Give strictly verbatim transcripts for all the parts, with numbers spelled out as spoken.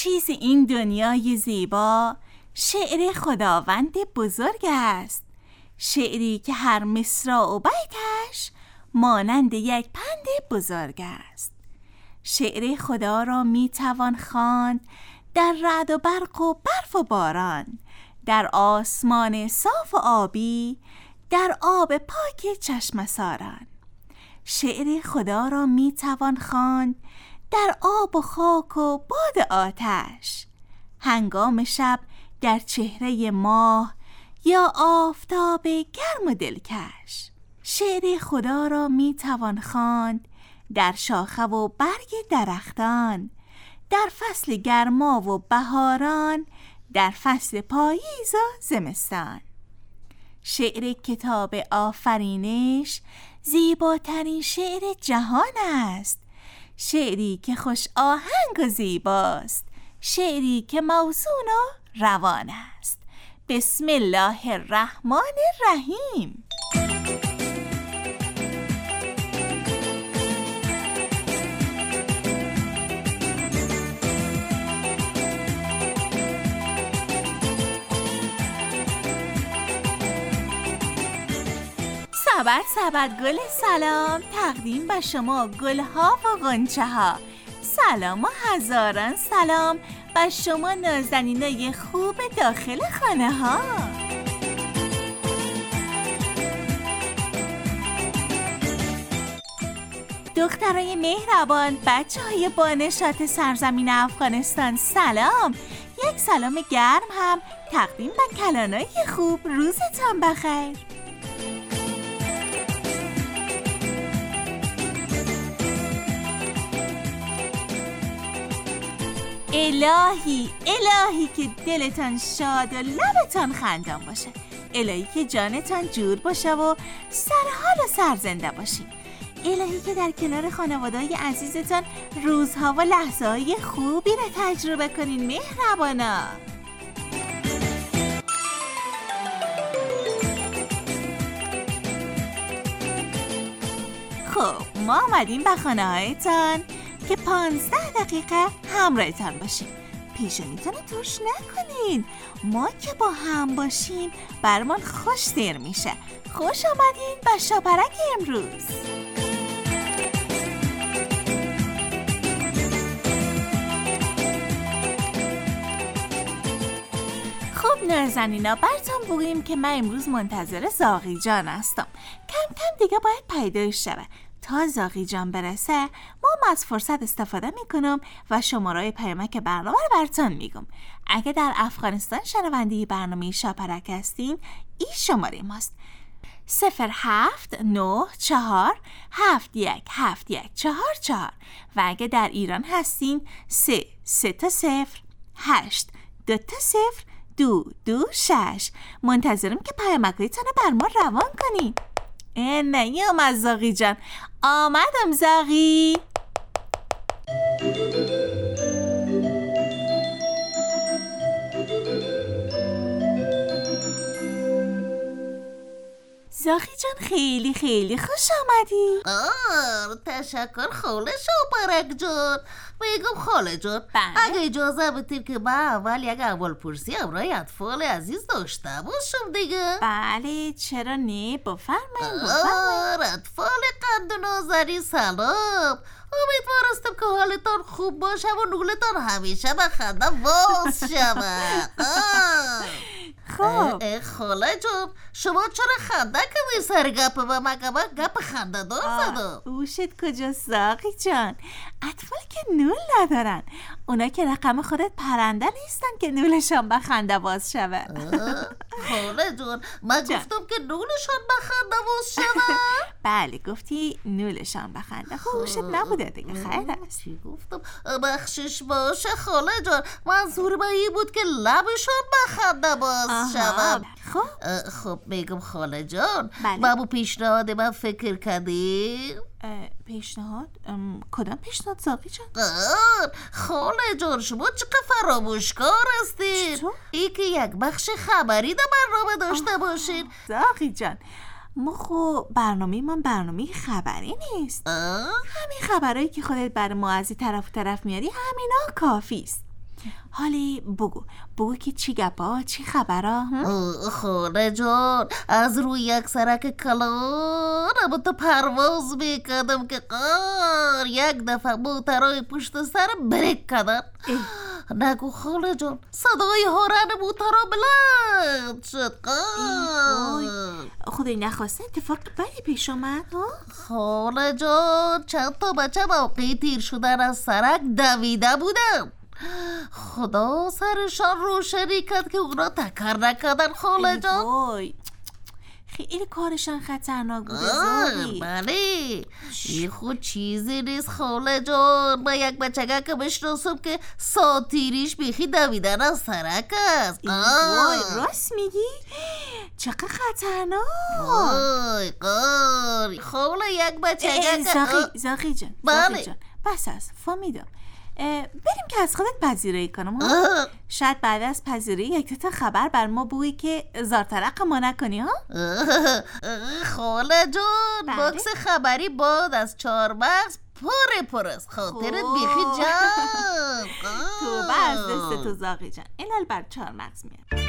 چیز این دنیای زیبا شعر خداوند بزرگ است، شعری که هر مصرع و بیتش مانند یک پند بزرگ است. شعر خدا را می توان خواند در رعد و برق و برف و باران، در آسمان صاف و آبی، در آب پاک چشم ساران. شعر خدا را می توان خواند در آب و خاک و باد آتش، هنگام شب در چهره ماه یا آفتاب گرم و دلکش. شعر خدا را می توان خواند در شاخه و برگ درختان، در فصل گرما و بهاران، در فصل پاییز و زمستان. شعر کتاب آفرینش زیباترین شعر جهان است، شعری که خوش آهنگ و زیباست، شعری که موزون و روان است. بسم الله الرحمن الرحیم. سبد سبد گل سلام، تقدیم به شما گلها و غنچه ها. سلام و هزاران سلام به شما نازنینای خوب داخل خانه ها. دخترای مهربان، بچه های بانشات سرزمین افغانستان، سلام. یک سلام گرم هم تقدیم به کلانای خوب. روزتان بخیر. الهی الهی که دلتان شاد و لبتان خندان باشه، الهی که جانتان جور باشه و سرحال و سرزنده باشین، الهی که در کنار خانواده‌های عزیزتان روزها و لحظه‌های خوبی را تجربه کنین. مهربانا. خب ما آمدیم به خانه هایتان که پانزده دقیقه همراهتان باشیم. پیشونیتان رو ترش نکنین، ما که با هم باشیم برمان خوش دیر میشه. خوش آمدین به شاپرک امروز. خب نازنینا، براتون بگوییم که من امروز منتظر زاغی جان هستم. کم کم دیگه باید پیدایش شود. تا زاغی جان برسه ما از فرصت استفاده میکنم و شماره پیامک برنامه رو براتون میگم. اگه در افغانستان شنونده برنامه شاپرک هستین، این شماره ماست: صفر هفت نه چهار هفت یک هفت یک چهار چهار. و اگه در ایران هستین، سه سه تا صفر هشت دو تا صفر دو دو شش. منتظرم که پیامکایتون رو بر ما روان کنین. نیم از زاغی جان. آمدم زاغی. زاغی جان خیلی خیلی خوش آمدی. آه تشکر خاله شاپرک جان. میگم خاله جان، اگه اجازه بدید که من اول یک اول پرسی امرای اطفال عزیز داشته باشم دیگه. بله چرا نه، بفرمایید بفرمایید. اطفال قد و نازنین سلام. امیدوارستم که حالتان خوب باشه و نولتان همیشه به خنده باز شود. خب خاله جان، شما چرا خنده کمی سر گپ و مگه من گپ خنده دار زدم؟ اوشت کجاست زاغی جان؟ اطفال که نول ندارن، اونا که رقم خودت پرنده نیستن که نولشان به خنده باز شود. خاله جان، من گفتم که نولشان به خنده باز شود. بله گفتی نولشان به خنده. خوشت نبوده دیگه، خیر است. چی گفتم؟ بخشش باشه خاله جان، منظور من این بود که لبشان به خنده باز شود. خب خب میگم خاله جان، بله. بابو پیشنهاد من فکر کردی؟ پیشنهاد؟ کدام پیشنهاد زاغی جان؟ خاله جان شما چقدر فراموشکار هستید. ای که یک بخش خبری در برنامه داشته باشید. زاغی جان ما خب برنامه من برنامه خبری نیست. همین خبرهایی که خودت بر ما از این طرف و طرف میاری همینا کافیست. حالی بگو بگو که چی گپا چی خبرا؟ خاله جان از روی یک سرک کلانم تو پرواز میکردم که قار یک دفعه موترهای پشت سرم بریک کردن. نگو خاله جان صدای هارن موترها بلند شد. قار خدای نخواسته اتفاق بدی پیش آمد؟ خاله جان چند تا بچه موقعی تیر شدن از سرک دویده بودم. خدا سرشان روشنی کرد که اونا تکر نکردن خاله جان. وای خیلی کارشان خطرناک بوده زاری. بله این خود چیزی نیست خاله جان. با یک بچگه که بشناسم که ساتیریش بیخی دویدن از سرک است. وای راست میگی؟ چقدر خطرناک. وای قاری خاله یک بچگه که زاغی زاغی جان بله جان بس از فهمیدم. بریم که از خودت پذیرایی کنم. شاید بعد از پذیرایی یک تا خبر بر ما بویی که زارترق ما نکنی ها. خاله جان باکس خبری باد از چهار مغز پر پر است. خاطرت بیخی جان. تو بس دست تو زاغی جان اینال بر چهار مغز میاد.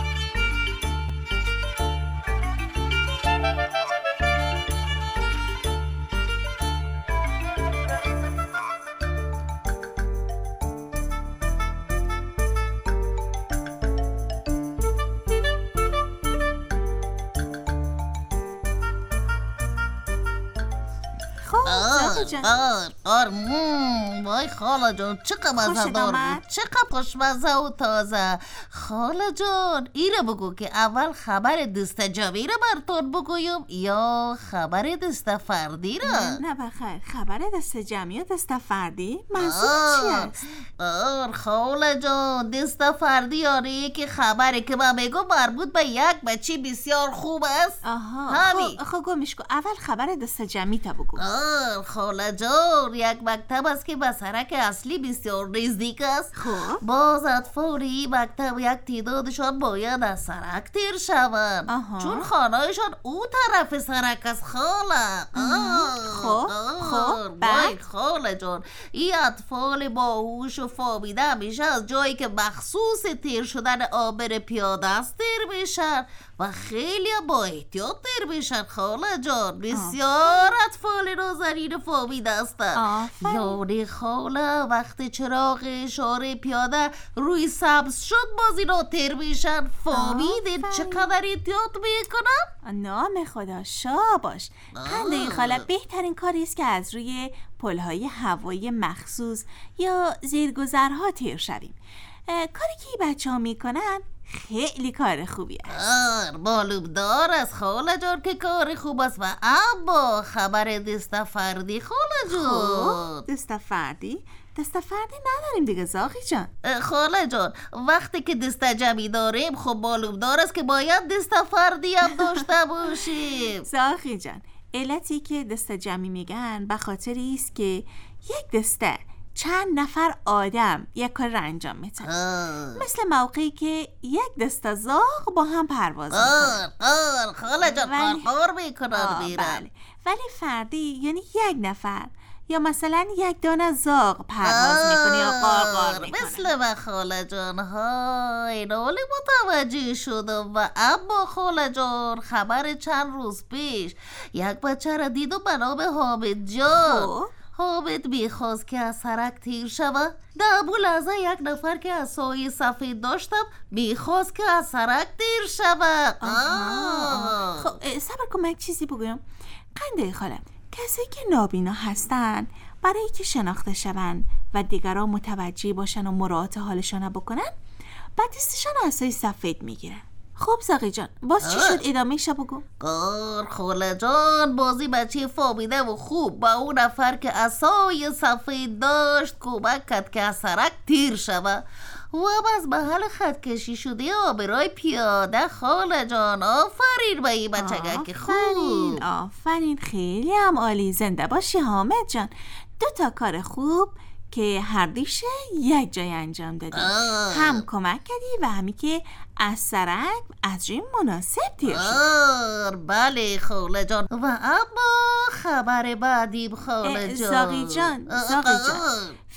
آر آر مم وای خاله جان چقدر مزه‌دار بود، چقدر خوشمزه و تازه. خاله جان اینو بگو که اول خبر دست جمعی رو براتون بگویم یا خبر دست فردی رو؟ نه بخیر خبر دست جمعی و دست فردی منظور چی است؟ آر خاله جان دست فردی یعنی که خبری که من میگم مربوط به یک بچه بسیار خوب است. آها همین خب گمش کن. اول خبر دست جمعی تا بگو. آر خاله جان یک مکتب است که به سرک اصلی بسیار نزدیک است. خب باز اطفال این مکتب یک تعدادشان باید از سرک تیر شوند چون خانهایشان او طرف سرک است خاله. خب خب بعد خاله جان این اطفال باهوش و فهمیده همیشه از جایی که مخصوص تیر شدن عابر پیاده است تیر میشن و خیلی با احتیاط تیر میشن خاله جان. بسیار اطفال نازنین فهمیده هستند. یعنی خاله وقتی چراغ اشاره پیاده روی سبز شد باز اینا تیر میشن. فهمیدین چقدر احتیاط میکنن؟ نام خدا شاباش. خنده خاله بهترین کاری است که از روی پلهای هوایی مخصوص یا زیرگذرها تیر شویم. کاری که این بچه ها میکنن خیلی کار خوبی است. معلوم دار از خاله جان که کار خوب است. و اما خبر دست فردی خاله جان. دست فردی؟ دست فردی نداریم دیگه زاغی جان. خاله جان وقتی که دست جمعی داریم خب معلوم دار است که باید دست فردی هم داشته باشیم. زاغی جان علتی که دست جمعی میگن به خاطر است که یک دسته چند نفر آدم یک کار را انجام میتن. مثل موقعی که یک دسته زاغ با هم پرواز میکنن. آر خاله جان قار میکنن میرن. ولی فردی یعنی یک نفر یا مثلا یک دانه زاغ پرواز میکنه یا قار میکنه. مثل و خاله جان های نالی متوجه شدم. و اما خاله جان خبر چند روز پیش یک بچه را دیدم به نام حامد جان. حامد میخواست که از سرک تیر شود. در همون لحظه یک نفر که عصای سفید داشتم میخواست که از سرک تیر شود. خب صبر کن من یک چیزی بگویم. قنده خاله کسی که نابینا هستن برای که شناخته شون و دیگران متوجه باشن و مراعات حالشان بکنن بعد دستشان عصای سفید میگیرن. خب زاغی جان باز چی شد ادامه شو بگو. کار خاله جان بازی بچه فهمیده و خوب با اون نفر که عصای سفید داشت کمک کرد که از سرک تیر شود و باز محل خط کشی شده آبرای پیاده. خاله جان آفرین به این بچگه که خوب. آفرین خیلی هم عالی. زنده باشی حامد جان. دو تا کار خوب که هر دوشه یک جای انجام دادی. هم کمک کردی و همی که از سرک از جای مناسب تیر شد. بله خاله جان. و اما خبر بعدیم خاله جان. زاغی جان زاغی جان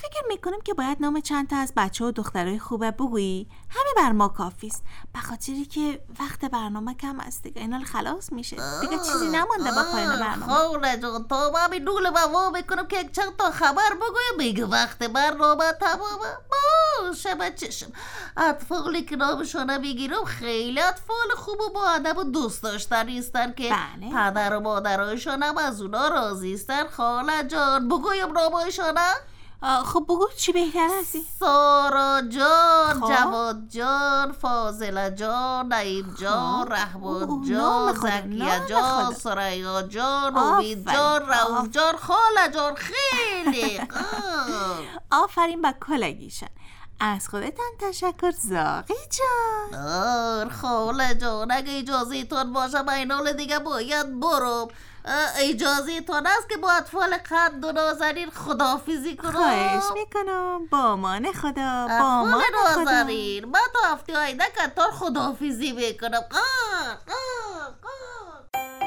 فکر میکنم که باید نام چند تا از بچه و دخترای خوبه بگویی. همه بر ما کافیست، به خاطری که وقت برنامه کم است دیگه. اینا خلاص میشه دیگه، چیزی نمونده با پایان برنامه. خوله جان تا من همین نول بوا میکنم که چند تا خبر بگویم میگه وقت برنامه تمامه. باشه بچشم. اطفالی که نامشونه میگیرم خیلی اطفال خوب و با ادب و دوست داشتن نیستن که بله. پدر و مادرایشون هم از اونا راضی استن. خاله جان بگویم نامایشونه؟ خب بگو چی بهتر هستی؟ سارا جان، خب. جواد جان، فاضله جان، نعیم جان، رحمان جان، زکیه جان، سریا جان، امید جان، رؤوف جان، خاله جان. خیلی آفرین با کلگیشن. از خودتان تشکر زاغی جان. آر خاله جان اگه اجازه تان باشه من اینال دیگه باید برم. اجازه تان است که با اطفال قد و نازنین خداحافظی کنم؟ خواهش میکنم. با امان خدا. با امان خدا. نازنین من تا هفته آینده کتار خداحافظی میکنم. آه آه آه.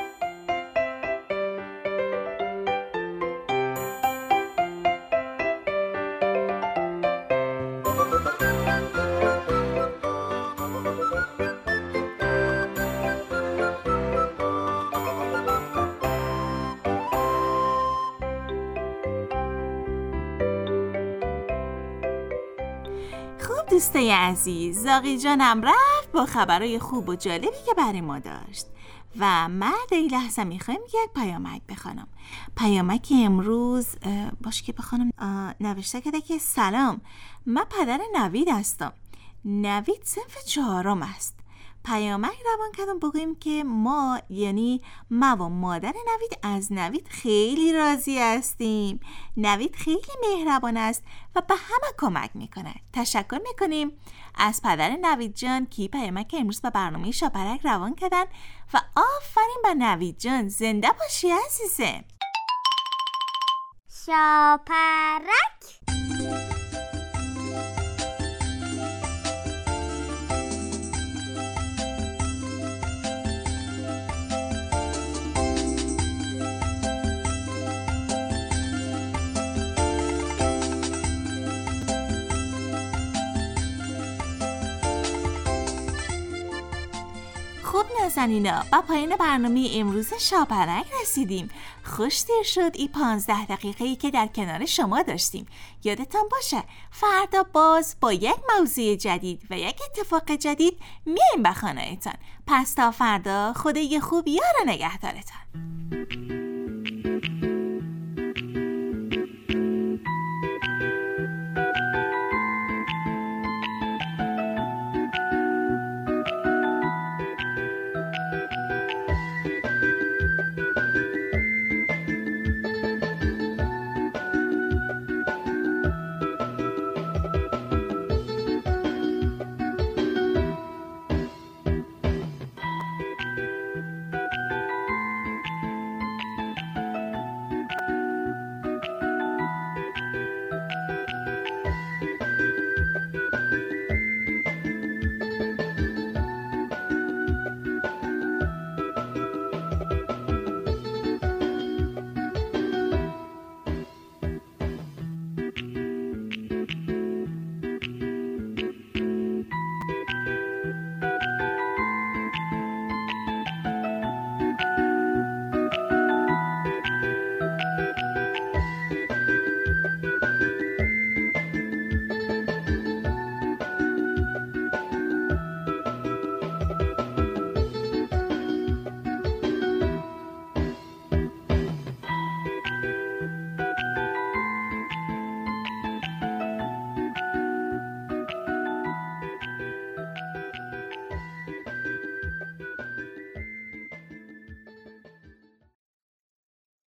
خب دوستای عزیز، زاغی جانم رفت با خبرهای خوب و جالبی که برای ما داشت و من در این لحظه میخوایم یک پیامک بخوانم. پیامک امروز باشه که بخوانم. نوشته کرده که سلام، من پدر نوید هستم. نوید صنف چهارم است. پیامک روان کردم بگوییم که ما، یعنی ما و مادر نوید، از نوید خیلی راضی هستیم. نوید خیلی مهربان است و به همه کمک میکنه. تشکر میکنیم از پدر نوید جان که پیامک امروز به برنامه شاپرک روان کردن و آفرین به نوید جان. زنده باشی عزیزم. شاپرک. خب نازنینا، با پایان برنامه امروز شاپرک رسیدیم. خوش دیر شد این پانزده دقیقه‌ای که در کنار شما داشتیم. یادتان باشه فردا باز با یک موضوع جدید و یک اتفاق جدید میایم به خانه‌تان. پس تا فردا، خدای خوب یار نگهدارتان.